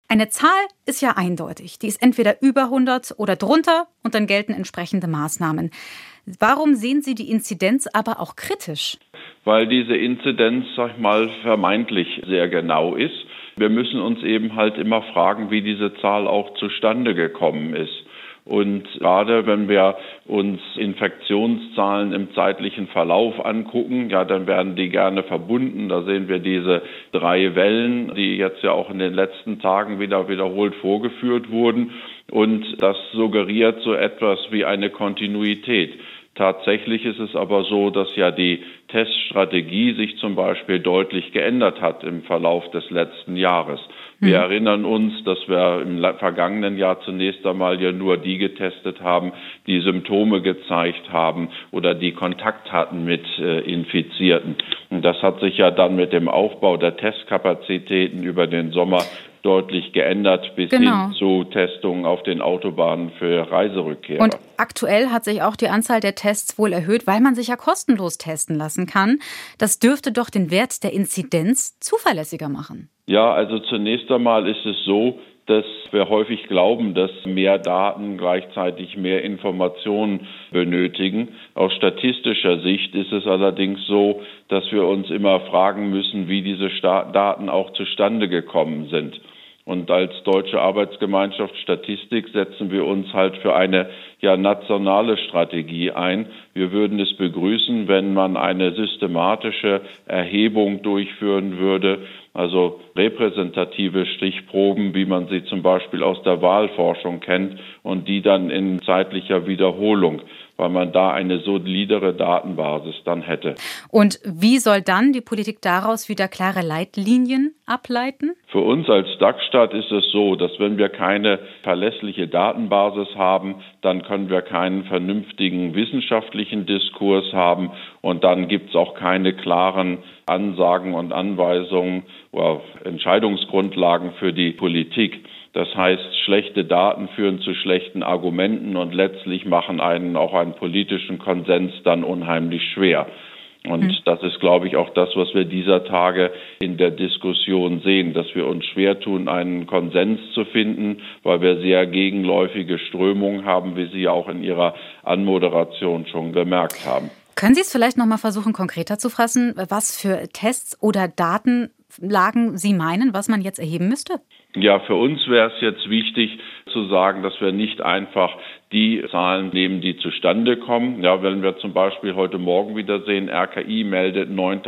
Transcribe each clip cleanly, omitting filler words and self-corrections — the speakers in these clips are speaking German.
Eine Zahl ist ja eindeutig. Die ist entweder über 100 oder drunter und dann gelten entsprechende Maßnahmen. Warum sehen Sie die Inzidenz aber auch kritisch? Weil diese Inzidenz, vermeintlich sehr genau ist. Wir müssen uns eben halt immer fragen, wie diese Zahl auch zustande gekommen ist. Und gerade wenn wir uns Infektionszahlen im zeitlichen Verlauf angucken, dann werden die gerne verbunden. Da sehen wir diese 3 Wellen, die jetzt ja auch in den letzten Tagen wieder wiederholt vorgeführt wurden. Und das suggeriert so etwas wie eine Kontinuität. Tatsächlich ist es aber so, dass ja die Teststrategie sich zum Beispiel deutlich geändert hat im Verlauf des letzten Jahres. Wir erinnern uns, dass wir im vergangenen Jahr zunächst einmal ja nur die getestet haben, die Symptome gezeigt haben oder die Kontakt hatten mit Infizierten. Und das hat sich ja dann mit dem Aufbau der Testkapazitäten über den Sommer deutlich geändert bis hin zu Testungen auf den Autobahnen für Reiserückkehrer. Und aktuell hat sich auch die Anzahl der Tests wohl erhöht, weil man sich ja kostenlos testen lassen kann. Das dürfte doch den Wert der Inzidenz zuverlässiger machen. Ja, also zunächst einmal ist es so, dass wir häufig glauben, dass mehr Daten gleichzeitig mehr Informationen benötigen. Aus statistischer Sicht ist es allerdings so, dass wir uns immer fragen müssen, wie diese Daten auch zustande gekommen sind. Und als Deutsche Arbeitsgemeinschaft Statistik setzen wir uns halt für eine nationale Strategie ein. Wir würden es begrüßen, wenn man eine systematische Erhebung durchführen würde, also repräsentative Stichproben, wie man sie zum Beispiel aus der Wahlforschung kennt, und die dann in zeitlicher Wiederholung, weil man da eine solidere Datenbasis dann hätte. Und wie soll dann die Politik daraus wieder klare Leitlinien ableiten? Für uns als DAX-Stadt ist es so, dass wenn wir keine verlässliche Datenbasis haben, dann können wir keinen vernünftigen wissenschaftlichen Diskurs haben und dann gibt es auch keine klaren Ansagen und Anweisungen oder Entscheidungsgrundlagen für die Politik. Das heißt, schlechte Daten führen zu schlechten Argumenten und letztlich machen auch einen politischen Konsens dann unheimlich schwer. Und das ist, glaube ich, auch das, was wir dieser Tage in der Diskussion sehen, dass wir uns schwer tun, einen Konsens zu finden, weil wir sehr gegenläufige Strömungen haben, wie Sie ja auch in Ihrer Anmoderation schon bemerkt haben. Können Sie es vielleicht noch mal versuchen, konkreter zu fassen, was für Tests oder Datenlagen Sie meinen, was man jetzt erheben müsste? Ja, für uns wäre es jetzt wichtig zu sagen, dass wir nicht einfach die Zahlen nehmen, die zustande kommen. Ja, wenn wir zum Beispiel heute Morgen wieder sehen, RKI meldet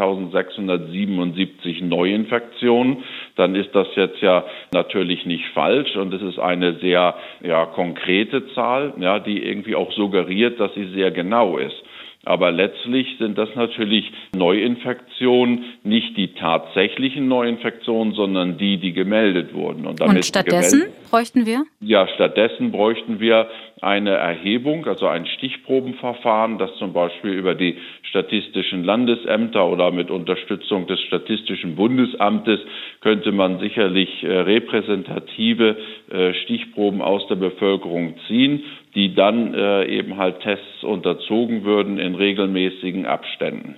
9.677 Neuinfektionen, dann ist das jetzt ja natürlich nicht falsch und es ist eine sehr konkrete Zahl, die irgendwie auch suggeriert, dass sie sehr genau ist. Aber letztlich sind das natürlich Neuinfektionen, nicht die tatsächlichen Neuinfektionen, sondern die gemeldet wurden. Und stattdessen bräuchten wir? Ja, stattdessen bräuchten wir eine Erhebung, also ein Stichprobenverfahren, das zum Beispiel über die statistischen Landesämter oder mit Unterstützung des Statistischen Bundesamtes könnte man sicherlich repräsentative Stichproben aus der Bevölkerung ziehen, die dann eben halt Tests unterzogen würden in regelmäßigen Abständen.